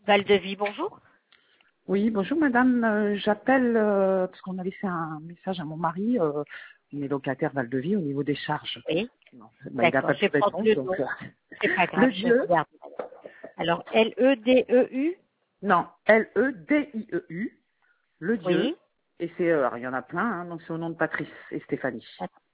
Val-de-Vie, bonjour. Oui, bonjour madame. J'appelle parce qu'on a laissé un message à mon mari. On est locataire Val-de-Vie au niveau des charges. Oui, Non, il n'a d'accord. pas Je pu vais prendre répondre, le donc nom. C'est pas grave, le je Dieu. regarde. Alors, L-E-D-E-U. Non, L-E-D-I-E-U, le Oui. Dieu. Et c'est, alors, il y en a plein, hein, donc c'est au nom de Patrice et Stéphanie.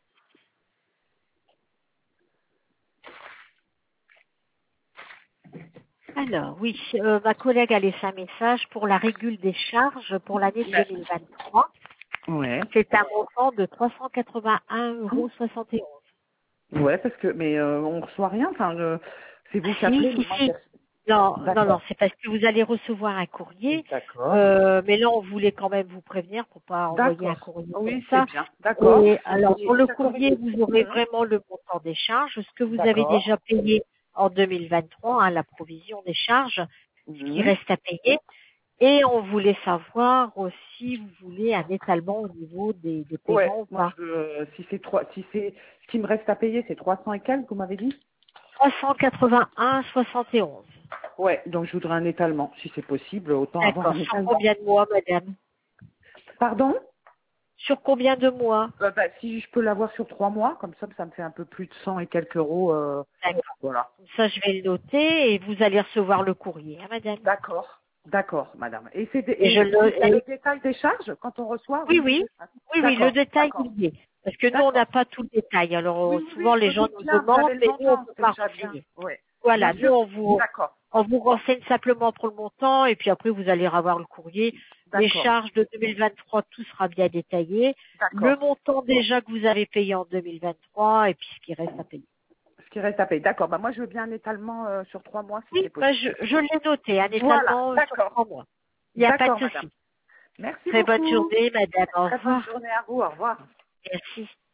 Alors, oui, ma collègue a laissé un message pour la régule des charges pour l'année 2023. Ouais. C'est un montant de 381,71 €. Ouais, parce que, mais on reçoit rien. Enfin, c'est vous qui Si, appelez, si, mais moi, si. Non, non, non, d'accord. c'est parce que vous allez recevoir un courrier. D'accord. Mais là, on voulait quand même vous prévenir pour pas envoyer un D'accord. courrier comme Oui, c'est ça. bien. D'accord. Et alors, sur Et le ça commence. courrier, vous aurez vraiment le montant des charges, ce que vous avez D'accord. déjà payé en 2023, hein, la provision des charges, ce qui Mhm. reste à payer. Et on voulait savoir aussi, vous voulez un étalement au niveau des Ouais, paiements ou moi pas. je veux, si c'est ce qui me reste à payer, c'est 300 et quelques, vous m'avez dit. 381,71 €. Ouais, donc je voudrais un étalement, si c'est possible, autant avoir D'accord. un Sur étalement. combien de mois, madame? Pardon. Sur combien de mois? Si je peux l'avoir sur 3 mois, comme ça me fait un peu plus de 100 et quelques euros. D'accord. Voilà. Comme ça, je vais le noter et vous allez recevoir le courrier, hein, madame. D'accord, d'accord, madame. Et Et je il y a le, le et détail des charges quand on reçoit, Oui, oui, oui, oui, oui, le d'accord, détail d'accord, il y est. Parce que nous, on n'a d'accord. pas tout le détail. Alors, Oui, oui, oui, souvent, je les me gens doute nous bien, vous demandent, avez le mais nous, on ne montant, peut c'est pas déjà bien. renseigner. Ouais. Voilà, nous, Monsieur, d'accord, on vous renseigne simplement pour le montant, et puis après, vous allez avoir le courrier. Les d'accord, charges de 2023, tout sera bien détaillé. Le d'accord. montant déjà que vous avez payé en 2023, et puis ce qui reste à payer. Ce qui reste à payer. D'accord. Bah moi je veux bien un étalement sur 3 mois si Oui, c'est ben, possible. je l'ai noté, un Voilà. étalement sur D'accord. 3 mois. Il n'y a pas de D'accord, madame. souci. Merci Très bonne beaucoup. journée, madame. Au Très bonne revoir. journée à vous. Au revoir. Merci.